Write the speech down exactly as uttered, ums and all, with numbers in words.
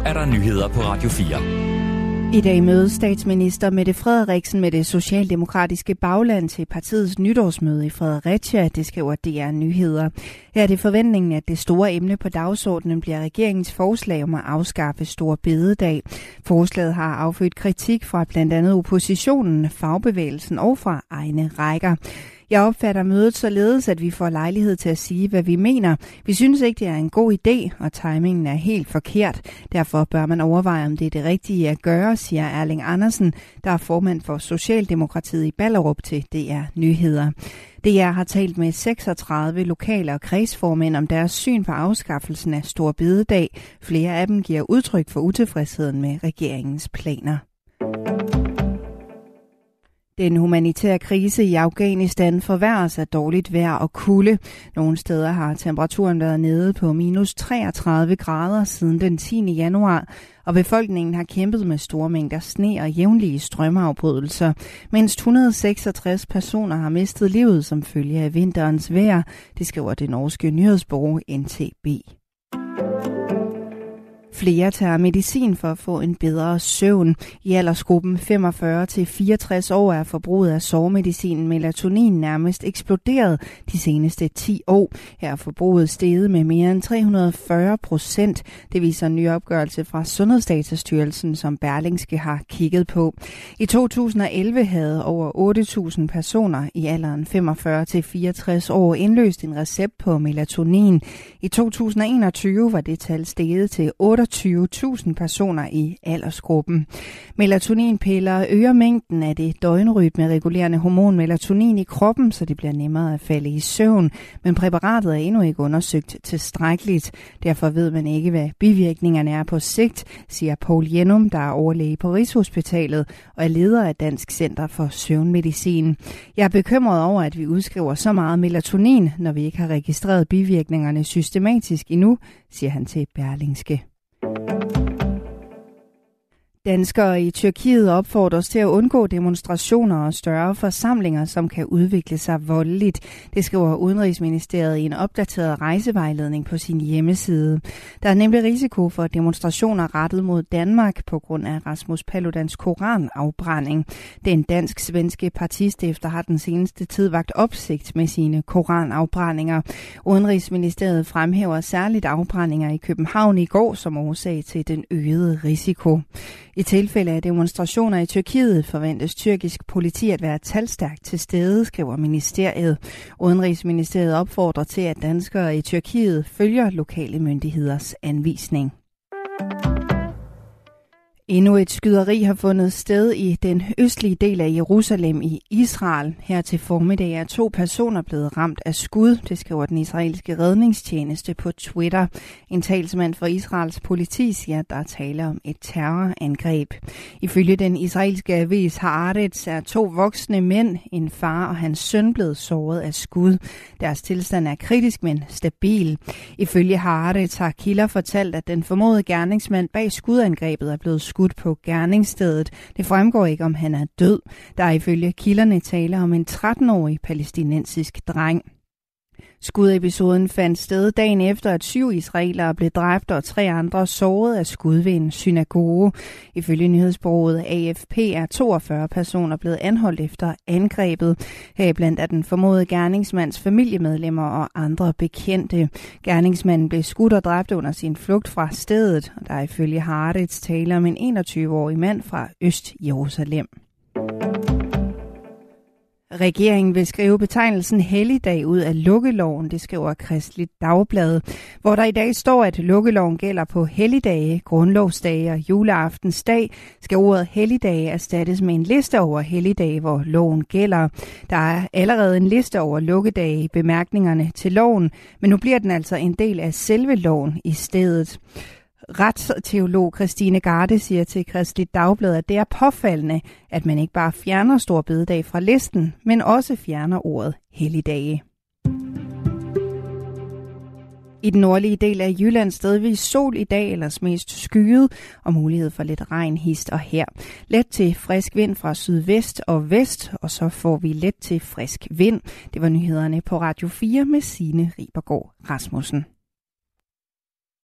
er der nyheder på Radio fire. I dag mødes statsminister Mette Frederiksen med det socialdemokratiske bagland til partiets nytårsmøde i Fredericia, det skriver D R Nyheder. Her er det forventningen, at det store emne på dagsordenen bliver regeringens forslag om at afskaffe store bededag. Forslaget har affødt kritik fra blandt andet oppositionen, fagbevægelsen og fra egne rækker. Jeg opfatter mødet således, at vi får lejlighed til at sige, hvad vi mener. Vi synes ikke, det er en god idé, og timingen er helt forkert. Derfor bør man overveje, om det er det rigtige at gøre, siger Erling Andersen, der er formand for Socialdemokratiet i Ballerup til D R Nyheder. D R har talt med seksogtredive lokale og kredsformænd om deres syn på afskaffelsen af store bededag. Flere af dem giver udtryk for utilfredsheden med regeringens planer. Den humanitære krise i Afghanistan forværres af dårligt vejr og kulde. Nogle steder har temperaturen været nede på minus treogtredive grader siden den tiende januar, og befolkningen har kæmpet med store mængder sne og jævnlige strømafbrydelser, mindst et hundrede og seksogtres personer har mistet livet som følge af vinterens vejr, det skriver det norske nyhedsbureau N T B. Flere tager medicin for at få en bedre søvn. I aldersgruppen femogfyrre til fireogtres år er forbruget af sovemedicinen melatonin nærmest eksploderet de seneste ti år. Her er forbruget steget med mere end tre hundrede og fyrre procent. Det viser en ny opgørelse fra Sundhedsdatastyrelsen, som Berlingske har kigget på. I to tusind og elleve havde over otte tusind personer i alderen femogfyrre til fireogtres år indløst en recept på melatonin. I to tusind og enogtyve var det tal steget til otteogtyve tusind personer i aldersgruppen. Melatoninpiller øger mængden af det døgnrytme-regulerende hormon melatonin i kroppen, så det bliver nemmere at falde i søvn. Men præparatet er endnu ikke undersøgt tilstrækkeligt. Derfor ved man ikke, hvad bivirkningerne er på sigt, siger Poul Jennum, der er overlæge på Rigshospitalet og er leder af Dansk Center for Søvnmedicin. Jeg er bekymret over, at vi udskriver så meget melatonin, når vi ikke har registreret bivirkningerne systematisk endnu, siger han til Berlingske. Danskere i Tyrkiet opfordres til at undgå demonstrationer og større forsamlinger, som kan udvikle sig voldeligt. Det skriver Udenrigsministeriet i en opdateret rejsevejledning på sin hjemmeside. Der er nemlig risiko for demonstrationer rettet mod Danmark på grund af Rasmus Paludans koranafbrænding. Den dansk-svenske partistifter har den seneste tid vakt opsigt med sine koranafbrændinger. Udenrigsministeriet fremhæver særligt afbrændinger i København i går som årsag til den øgede risiko. I tilfælde af demonstrationer i Tyrkiet forventes tyrkisk politi at være talstærkt til stede, skriver ministeriet. Udenrigsministeriet opfordrer til, at danskere i Tyrkiet følger lokale myndigheders anvisning. Endnu et skyderi har fundet sted i den østlige del af Jerusalem i Israel. Her til formiddag er to personer blevet ramt af skud, det skriver den israelske redningstjeneste på Twitter. En talsmand for Israels politi siger, at der er tale om et terrorangreb. Ifølge den israelske avis Haaretz er to voksne mænd, en far og hans søn, blevet såret af skud. Deres tilstand er kritisk, men stabil. Ifølge Haaretz har kilder fortalt, at den formodede gerningsmand bag skudangrebet er blevet skudt på gerningsstedet. Det fremgår ikke, om han er død. Der er ifølge kilderne tale om en tretten-årig palæstinensisk dreng. Skudepisoden fandt sted dagen efter, at syv israelere blev dræbt og tre andre såret af skud ved en synagoge. Ifølge nyhedsbureauet A F P er toogfyrre personer blevet anholdt efter angrebet. Heriblandt er den formodede gerningsmands familiemedlemmer og andre bekendte. Gerningsmanden blev skudt og dræbt under sin flugt fra stedet, og der er ifølge Haaretz tale om en enogtyve-årig mand fra Øst-Jerusalem. Regeringen vil skrive betegnelsen helligdag ud af lukkeloven, det skriver Kristeligt Dagblad, hvor der i dag står, at lukkeloven gælder på helligdage, grundlovsdage og juleaftensdag. Skal ordet helligdage erstattes med en liste over helligdage, hvor loven gælder. Der er allerede en liste over lukkedage i bemærkningerne til loven, men nu bliver den altså en del af selve loven i stedet. Retsteolog Christine Garde siger til Kristeligt Dagblad, at det er påfaldende, at man ikke bare fjerner store bededag fra listen, men også fjerner ordet helligdage. I den nordlige del af Jylland stedvis sol i dag, ellers mest skyet, og mulighed for lidt regn hist og her. Let til frisk vind fra sydvest og vest, og så får vi let til frisk vind. Det var nyhederne på Radio fire med Signe Ribergaard Rasmussen.